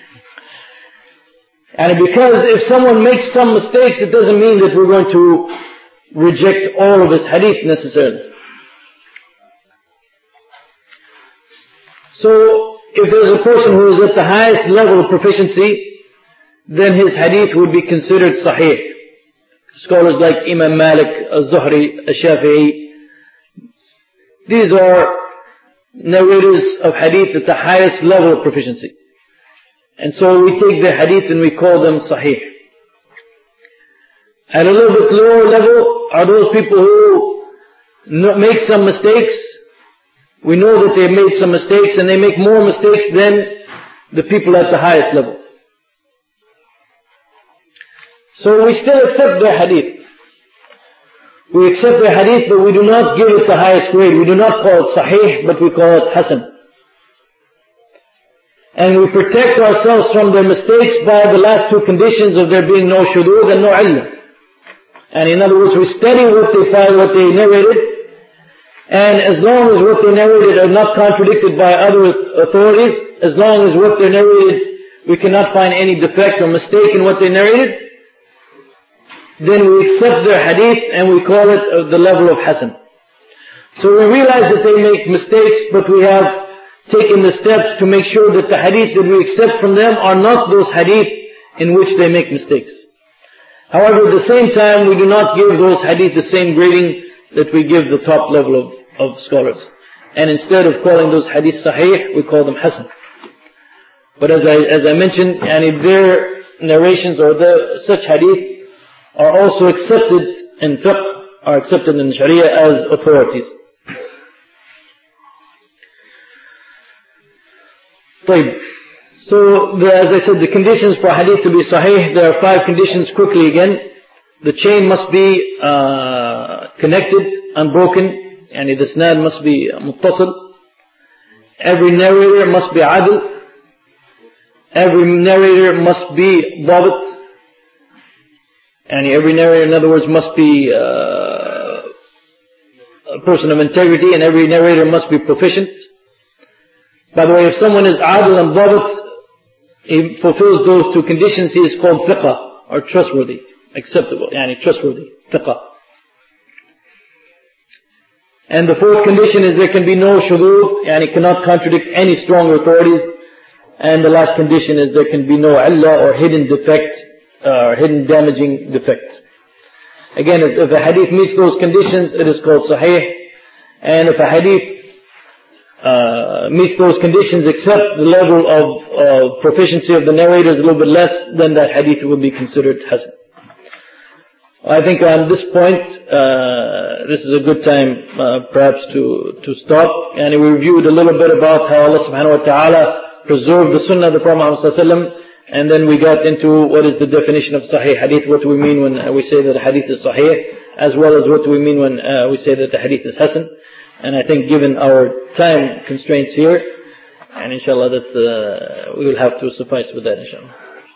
And because if someone makes some mistakes, it doesn't mean that we're going to reject all of his hadith necessarily. So, if there's a person who is at the highest level of proficiency, then his hadith would be considered sahih. Scholars like Imam Malik, Al-Zuhri, Al-Shafi'i, these are narrators of hadith at the highest level of proficiency. And so we take the hadith and we call them sahih. At a little bit lower level are those people who make some mistakes. We know that they made some mistakes and they make more mistakes than the people at the highest level. So we still accept their hadith. We accept their hadith, but we do not give it the highest grade. We do not call it sahih, but we call it hasan. And we protect ourselves from their mistakes by the last two conditions of there being no shudud and no illah. And in other words, we study what they find, what they narrated, and as long as what they narrated are not contradicted by other authorities, as long as what they narrated, we cannot find any defect or mistake in what they narrated, then we accept their hadith and we call it uh, the level of hasan. So we realize that they make mistakes, but we have taken the steps to make sure that the hadith that we accept from them are not those hadith in which they make mistakes. However, at the same time, we do not give those hadith the same grading that we give the top level of, of scholars. And instead of calling those hadith sahih, we call them hasan. But as I, as I mentioned, yani their narrations or the, such hadith are also accepted in fiqh, are accepted in sharia as authorities. So, the, as I said, the conditions for hadith to be sahih, there are five conditions quickly again. the chain must be uh, connected, unbroken, and the isnad must be muttasil. Every narrator must be adl. Every narrator must be dabit. And every narrator, in other words, must be uh, a person of integrity, and every narrator must be proficient. By the way, if someone is adl and dabit, he fulfills those two conditions, he is called thiqa, or trustworthy, acceptable, yani trustworthy, thiqa. And the fourth condition is there can be no shudud, yani cannot contradict any strong authorities. And the last condition is there can be no illah or hidden defect, uh, or hidden damaging defect. Again, if a hadith meets those conditions, it is called sahih. And if a hadith uh, meets those conditions except the level of uh, proficiency of the narrator is a little bit less, then that hadith will be considered hasan. I think on this point, uh, this is a good time uh, perhaps to, to stop. And we reviewed a little bit about how Allah subhanahu wa ta'ala preserved the sunnah of the Prophet Muhammad, and then we got into what is the definition of sahih hadith, what do we mean when we say that the hadith is sahih, as well as what do we mean when uh, we say that the hadith is hasan. And I think given our time constraints here, and inshallah that uh, we will have to suffice with that inshallah.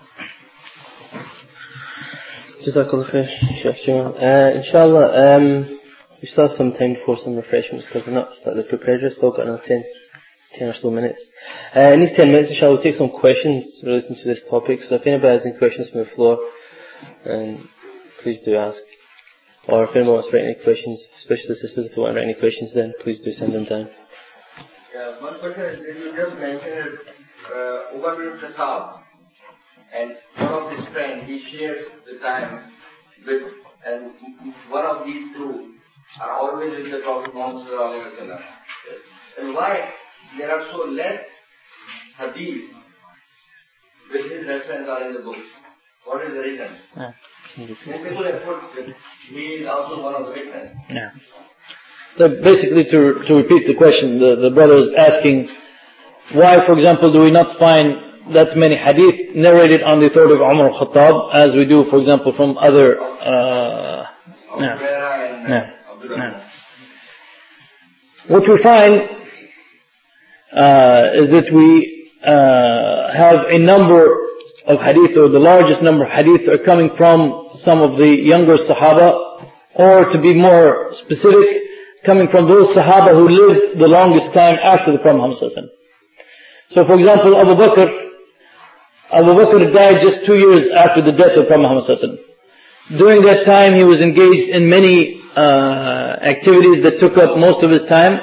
Jazakallah khair, Shaykh Jamal. Uh, inshallah, um, we still have some time for some refreshments because they're not slightly prepared. We've still got another ten, ten or so minutes. Uh, in these ten minutes, inshallah, we'll take some questions relating to this topic. So if anybody has any questions from the floor, um, please do ask. Or if anyone wants to write any questions, especially the sisters, if they want to write any questions, then please do send them down. Yeah, one question is, you just mentioned uh, Umar bin Khattab, and one of his friends, he shares the time with, and one of these two are always with the Prophet Muhammad sallallahu alaihi wasallam. And why there are so less hadith with his reference are in the books? What is the reason? Yeah. Many people have put that he is also one of the witnesses. Yeah. So basically, to to repeat the question, the, the brother is asking, why, for example, do we not find that many hadith narrated on the authority of Umar al-Khattab, as we do, for example, from other... Uh, yeah. Yeah. Yeah. What we find uh, is that we uh, have a number of hadith, or the largest number of hadith are coming from some of the younger Sahaba, or to be more specific, coming from those Sahaba who lived the longest time after the Prophet Muhammad sallallahu alaihi wasallam. So for example, Abu Bakr, Abu Bakr died just two years after the death of Prophet Muhammad sallallahu alaihi wasallam. During that time he was engaged in many uh, activities that took up most of his time,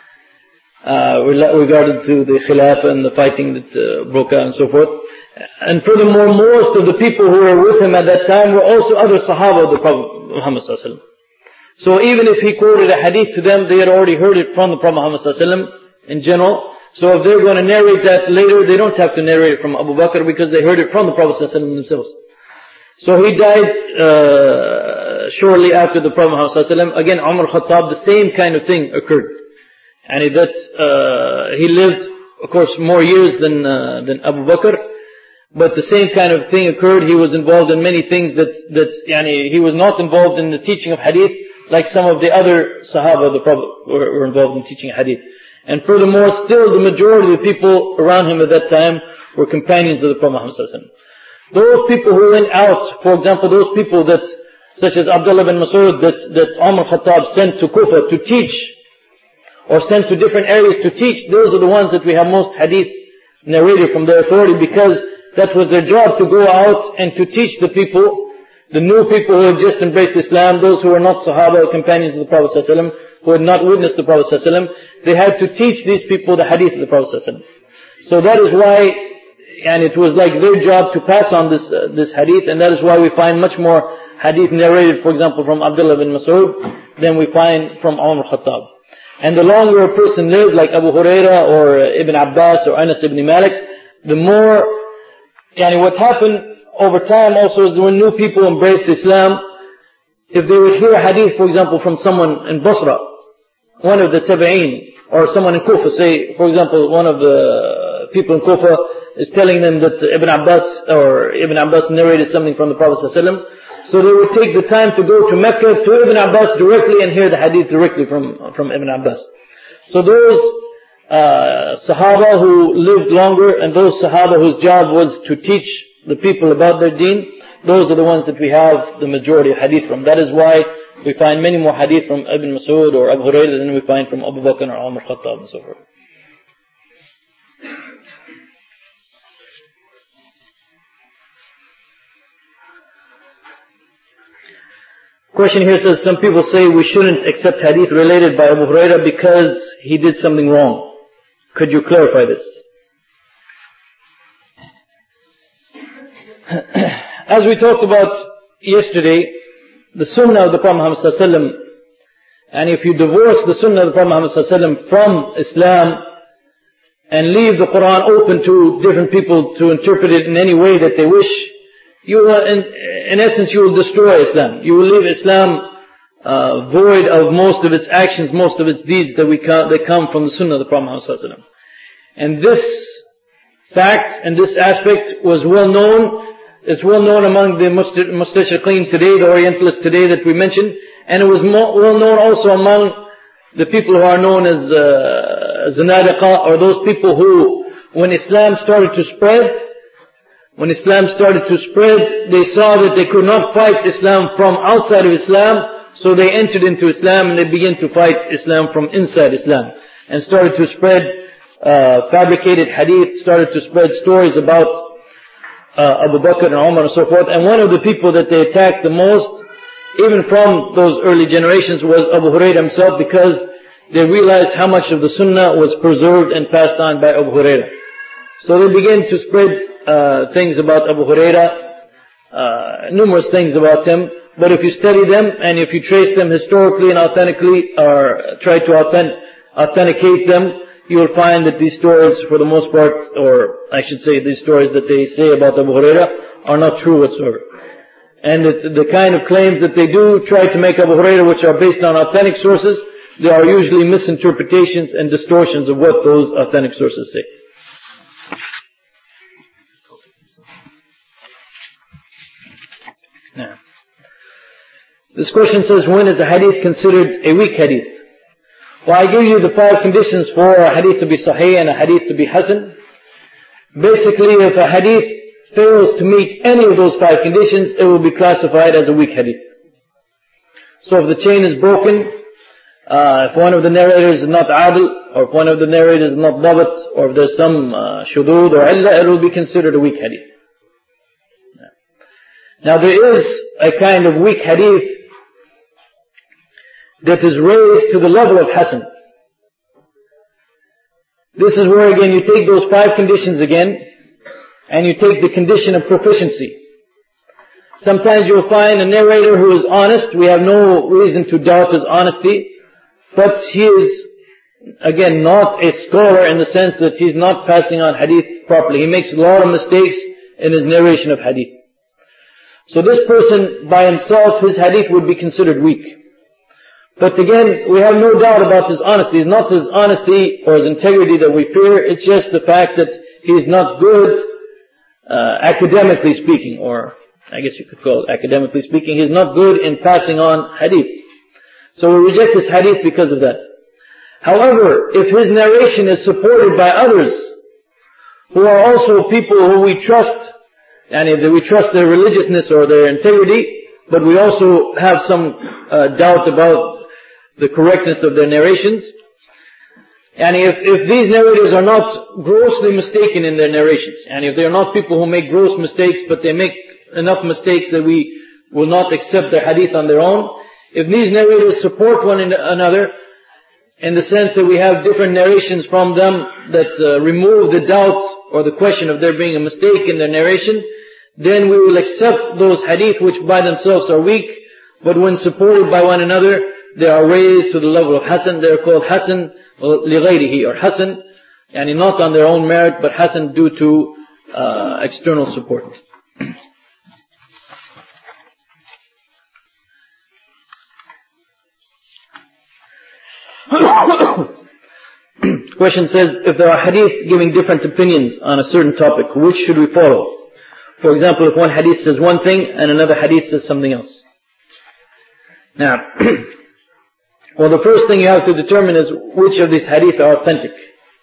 uh, regarding to the Khilafah and the fighting that uh, broke out and so forth. And furthermore, most of the people who were with him at that time were also other Sahaba of the Prophet Muhammad sallallahu alaihi wasallam. So even if he quoted a hadith to them, they had already heard it from the Prophet Muhammad sallallahu alaihi wasallam in general. So if they're going to narrate that later, they don't have to narrate it from Abu Bakr because they heard it from the Prophet sallallahu alaihi wasallam themselves. So he died uh, shortly after the Prophet Muhammad sallallahu alaihi wasallam. Again, Umar al-Khattab, the same kind of thing occurred. And that uh, he lived, of course, more years than uh, than Abu Bakr. But the same kind of thing occurred. He was involved in many things that, that yani, he was not involved in the teaching of hadith like some of the other Sahaba of the Prophet were, were involved in teaching hadith. And furthermore, still the majority of the people around him at that time were companions of the Prophet Muhammad sallallahu alaihi wasallam. Those people who went out, for example, those people that, such as Abdullah bin Mas'ud, that, that Umar Khattab sent to Kufa to teach, or sent to different areas to teach, those are the ones that we have most hadith narrated from their authority, because that was their job, to go out and to teach the people, the new people who had just embraced Islam, those who were not Sahaba or companions of the Prophet sallallahu alaihi wasallam, who had not witnessed the Prophet sallallahu alaihi wasallam. They had to teach these people the hadith of the Prophet sallallahu alaihi wasallam. So that is why, and it was like their job to pass on this uh, this hadith, and that is why we find much more hadith narrated, for example, from Abdullah bin Mas'ud than we find from Umar Khattab. And the longer a person lived, like Abu Huraira or Ibn Abbas or Anas ibn Malik, the more, yani what happened over time also is when new people embraced Islam, if they would hear a hadith, for example, from someone in Basra, one of the Tabi'een, or someone in Kufa, say, for example, one of the people in Kufa is telling them that Ibn Abbas, or Ibn Abbas narrated something from the Prophet sallallahu alaihi wasallam. So they would take the time to go to Mecca, to Ibn Abbas directly and hear the hadith directly from, from Ibn Abbas. So those uh, Sahaba who lived longer and those Sahaba whose job was to teach the people about their deen, those are the ones that we have the majority of hadith from. That is why we find many more hadith from Ibn Mas'ud or Abu Hurairah than we find from Abu Bakr or Umar Khattab and so forth. Question here says, some people say we shouldn't accept hadith related by Abu Hurairah because he did something wrong. Could you clarify this? As we talked about yesterday, the sunnah of the Prophet Muhammad sallallahu alaihi wasallam, and if you divorce the sunnah of the Prophet Muhammad sallallahu alaihi wasallam from Islam and leave the Quran open to different people to interpret it in any way that they wish, you will, in, in essence, you will destroy Islam. You will leave Islam uh, void of most of its actions, most of its deeds that we come, that come from the Sunnah of the Prophet Muhammad sallallahu alaihi wasallam. And this fact and this aspect was well known. It's well known among the Mustashriqeen today, the Orientalists today that we mentioned, and it was mo- well known also among the people who are known as uh, Zanadiqa, or those people who, when Islam started to spread. When Islam started to spread, they saw that they could not fight Islam from outside of Islam, so they entered into Islam and they began to fight Islam from inside Islam. And started to spread uh, fabricated hadith, started to spread stories about uh, Abu Bakr and Umar and so forth. And one of the people that they attacked the most, even from those early generations, was Abu Hurairah himself, because they realized how much of the Sunnah was preserved and passed on by Abu Hurairah. So they began to spread Uh, things about Abu Hurairah, uh, numerous things about him. But if you study them and if you trace them historically and authentically, or try to authentic, authenticate them, you will find that these stories, for the most part, or I should say these stories that they say about Abu Hurairah are not true whatsoever. And the, the kind of claims that they do try to make Abu Hurairah, which are based on authentic sources, they are usually misinterpretations and distortions of what those authentic sources say. Now, this question says, when is a hadith considered a weak hadith? Well, I give you the five conditions for a hadith to be sahih and a hadith to be hasan. Basically, if a hadith fails to meet any of those five conditions, it will be classified as a weak hadith. So if the chain is broken, uh, if one of the narrators is not adil, or if one of the narrators is not dabat, or if there's some uh, shudud or illa, it will be considered a weak hadith. Now there is a kind of weak hadith that is raised to the level of hasan. This is where again you take those five conditions again, and you take the condition of proficiency. Sometimes you'll find a narrator who is honest. We have no reason to doubt his honesty, but he is again not a scholar in the sense that he's not passing on hadith properly. He makes a lot of mistakes in his narration of hadith. So this person by himself, his hadith would be considered weak. But again, we have no doubt about his honesty. It's not his honesty or his integrity that we fear. It's just the fact that he's not good uh, academically speaking, or I guess you could call it academically speaking. He's not good in passing on hadith. So we reject his hadith because of that. However, if his narration is supported by others who are also people who we trust, and if we trust their religiousness or their integrity, but we also have some uh, doubt about the correctness of their narrations. And if, if these narrators are not grossly mistaken in their narrations, and if they are not people who make gross mistakes, but they make enough mistakes that we will not accept their hadith on their own, if these narrators support one another, in the sense that we have different narrations from them that uh, remove the doubt or the question of there being a mistake in their narration, then we will accept those hadith which by themselves are weak, but when supported by one another, they are raised to the level of hasan. They are called hasan lighayrihi, or hasan, and not on their own merit, but hasan due to uh, external support. Question says, if there are hadith giving different opinions on a certain topic, which should we follow? For example, if one hadith says one thing and another hadith says something else. Now, well, the first thing you have to determine is which of these hadith are authentic.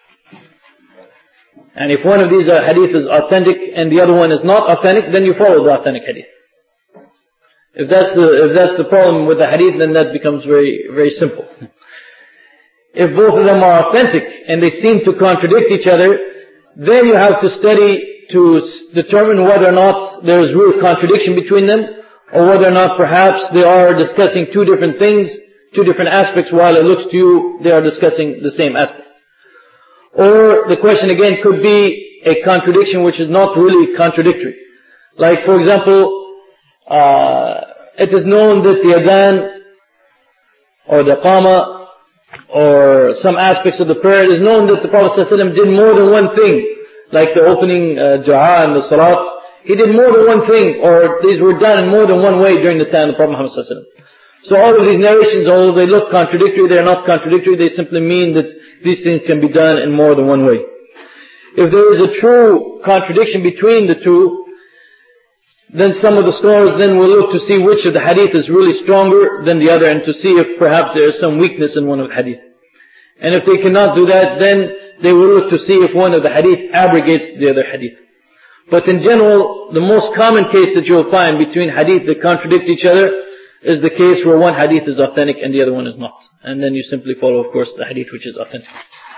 And if one of these hadith is authentic and the other one is not authentic, then you follow the authentic hadith. If that's the, if that's the problem with the hadith, then that becomes very, very simple. If both of them are authentic and they seem to contradict each other, then you have to study to determine whether or not there is real contradiction between them, or whether or not perhaps they are discussing two different things, two different aspects, while it looks to you they are discussing the same aspect. Or the question again could be a contradiction which is not really contradictory. Like, for example, uh, it is known that the adhan or the qama or some aspects of the prayer, it is known that the Prophet ﷺ did more than one thing. Like the opening uh, dua and the salat, he did more than one thing, or these were done in more than one way during the time of the Prophet Muhammad ﷺ. So all of these narrations, although they look contradictory, they are not contradictory, they simply mean that these things can be done in more than one way. If there is a true contradiction between the two, then some of the scholars then will look to see which of the hadith is really stronger than the other, and to see if perhaps there is some weakness in one of the hadith. And if they cannot do that, then they will look to see if one of the hadith abrogates the other hadith. But in general, the most common case that you will find between hadith that contradict each other is the case where one hadith is authentic and the other one is not. And then you simply follow, of course, the hadith which is authentic.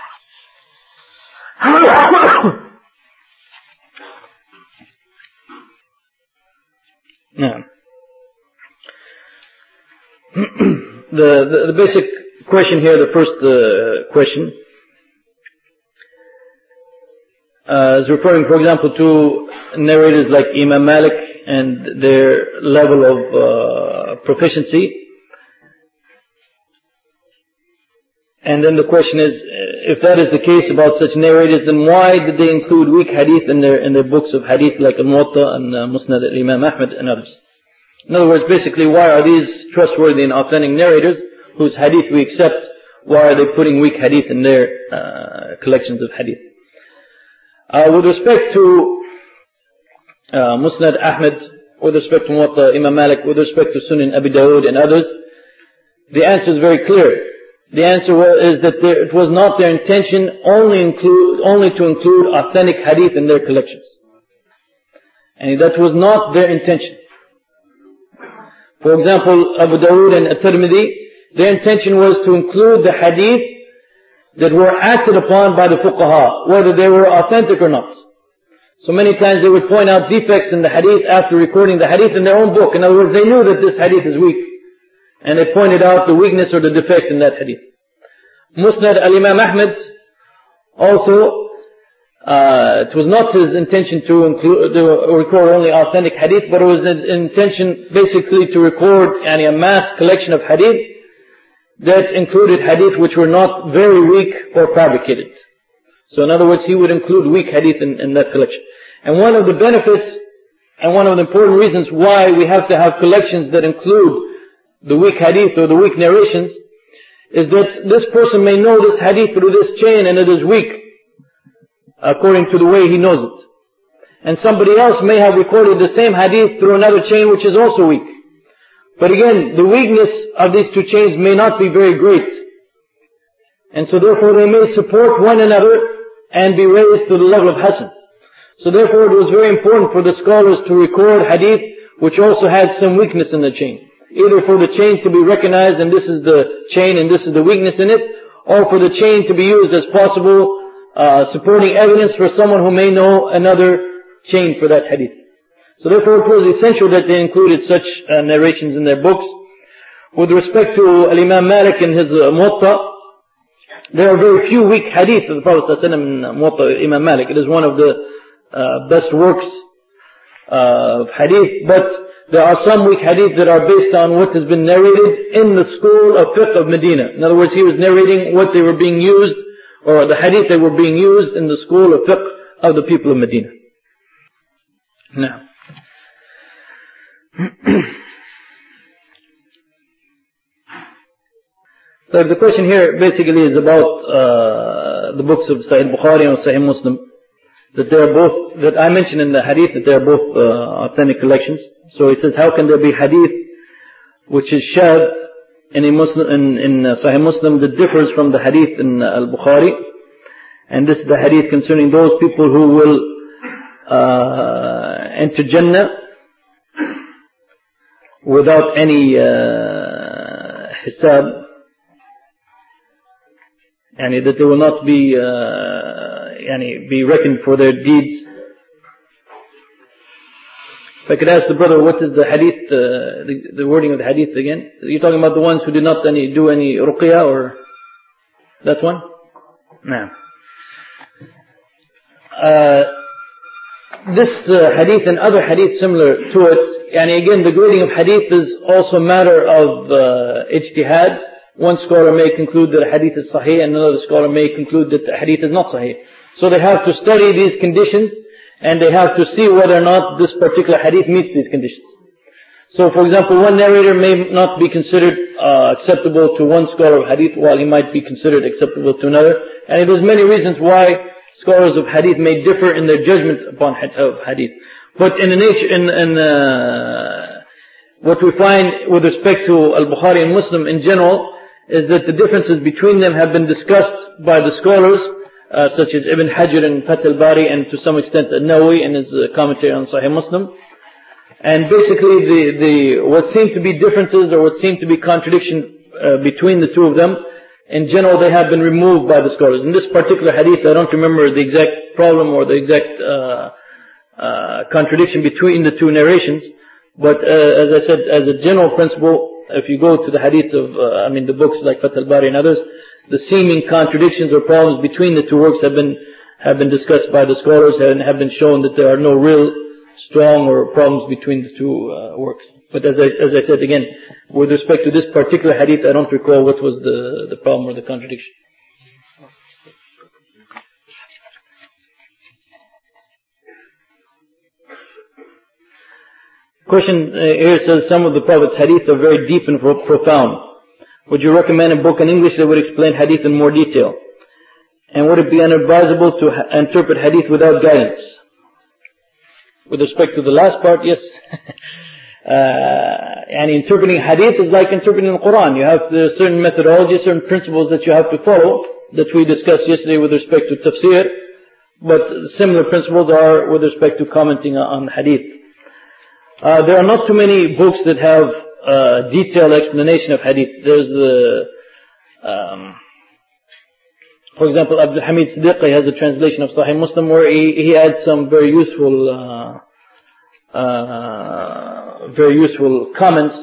Now, the, the, the basic question here, the first uh, question, uh, is referring, for example, to narrators like Imam Malik and their level of uh, proficiency. And then the question is, if that is the case about such narrators, then why did they include weak hadith in their in their books of hadith like Al-Muwatta and uh, Musnad al-Imam Ahmad and others? In other words, basically, why are these trustworthy and authentic narrators whose hadith we accept, why are they putting weak hadith in their uh, collections of hadith? Uh, with respect to uh, Musnad Ahmad, with respect to Muwatta Imam Malik, with respect to Sunan Abi Dawud and others, the answer is very clear. The answer is that there, it was not their intention only include only to include authentic hadith in their collections, and that was not their intention. For example, Abu Dawud and At-Tirmidhi, their intention was to include the hadith that were acted upon by the fuqaha, whether they were authentic or not. So many times they would point out defects in the hadith after recording the hadith in their own book. In other words, they knew that this hadith is weak, and they pointed out the weakness or the defect in that hadith. Musnad al-Imam Ahmad also, uh, it was not his intention to include, to record only authentic hadith, but it was his intention basically to record yani, a mass collection of hadith that included hadith which were not very weak or fabricated. So in other words, he would include weak hadith in, in that collection. And one of the benefits and one of the important reasons why we have to have collections that include the weak hadith or the weak narrations is that this person may know this hadith through this chain and it is weak according to the way he knows it. And somebody else may have recorded the same hadith through another chain which is also weak. But again, the weakness of these two chains may not be very great. And so therefore they may support one another and be raised to the level of Hasan. So therefore it was very important for the scholars to record hadith which also had some weakness in the chain. Either for the chain to be recognized and this is the chain and this is the weakness in it, or for the chain to be used as possible uh, supporting evidence for someone who may know another chain for that hadith. So therefore it was essential that they included such uh, narrations in their books. With respect to Al-Imam Malik and his uh, Muwatta, there are very few weak hadith of the Prophet ﷺ in Muwatta Imam Malik. It is one of the uh, best works uh, of hadith, but there are some weak hadith that are based on what has been narrated in the school of fiqh of Medina. In other words, he was narrating what they were being used, or the hadith that were being used in the school of fiqh of the people of Medina. Now, so the question here basically is about uh, the books of Sahih Bukhari and Sahih Muslim. that they are both, that I mentioned in the hadith that they are both uh, authentic collections. So he says, how can there be hadith which is shadh in a Muslim, in, in uh, Sahih Muslim that differs from the hadith in uh, Al-Bukhari? And this is the hadith concerning those people who will uh, enter Jannah without any uh, hisab, yani that they will not be uh, yani be reckoned for their deeds. If I could ask the brother, what is the hadith, uh, the, the wording of the hadith again? Are you talking about the ones who did not any, do any ruqya, or that one? No. Uh, this uh, hadith and other hadith similar to it, and again the grading of hadith is also a matter of uh, ijtihad. One scholar may conclude that a hadith is sahih, and another scholar may conclude that the hadith is not sahih. So they have to study these conditions, and they have to see whether or not this particular hadith meets these conditions. So for example, one narrator may not be considered uh, acceptable to one scholar of hadith, while he might be considered acceptable to another. And there's many reasons why scholars of hadith may differ in their judgment upon hadith. But in the nature, in, in uh, what we find with respect to Al-Bukhari and Muslim in general, is that the differences between them have been discussed by the scholars, uh, such as Ibn Hajar and Fath al-Bari, and to some extent An-Nawawi in his uh, commentary on Sahih Muslim. And basically the, the, what seem to be differences or what seem to be contradiction uh, between the two of them, in general they have been removed by the scholars. In this particular hadith, I don't remember the exact problem or the exact uh, uh, contradiction between the two narrations, but uh, as I said, as a general principle, if you go to the hadith of, uh, I mean the books like Fath al-Bari and others, the seeming contradictions or problems between the two works have been have been discussed by the scholars and have been shown that there are no real strong or problems between the two uh, works. But as I, as I said again, with respect to this particular hadith, I don't recall what was the, the problem or the contradiction. Question uh, here says, some of the Prophet's hadith are very deep and pro- profound. Would you recommend a book in English that would explain hadith in more detail? And would it be unadvisable to ha- interpret hadith without guidance? With respect to the last part, yes. uh, and interpreting hadith is like interpreting the Quran. You have there are certain methodologies, certain principles that you have to follow that we discussed yesterday with respect to tafsir. But similar principles are with respect to commenting on hadith. Uh, there are not too many books that have uh, detailed explanation of hadith. There's the, um, for example, Abdul Hamid Siddiqui has a translation of Sahih Muslim where he, he adds some very useful, uh, uh, very useful comments.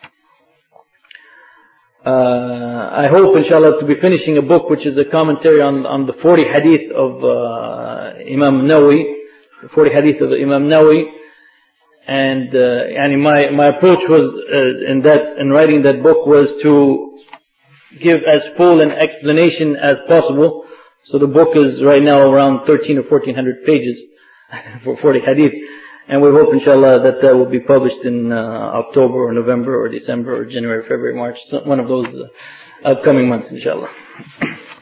Uh, I hope, inshallah, to be finishing a book which is a commentary on on the forty hadith of uh, Imam Nawawi, the forty hadith of Imam Nawawi. And uh, yani my my approach was uh, in that in writing that book was to give as full an explanation as possible. So the book is right now around thirteen or fourteen hundred pages for forty hadith, and we hope inshallah that that will be published in uh, October or November or December or January, February, March, one of those uh, upcoming months inshallah.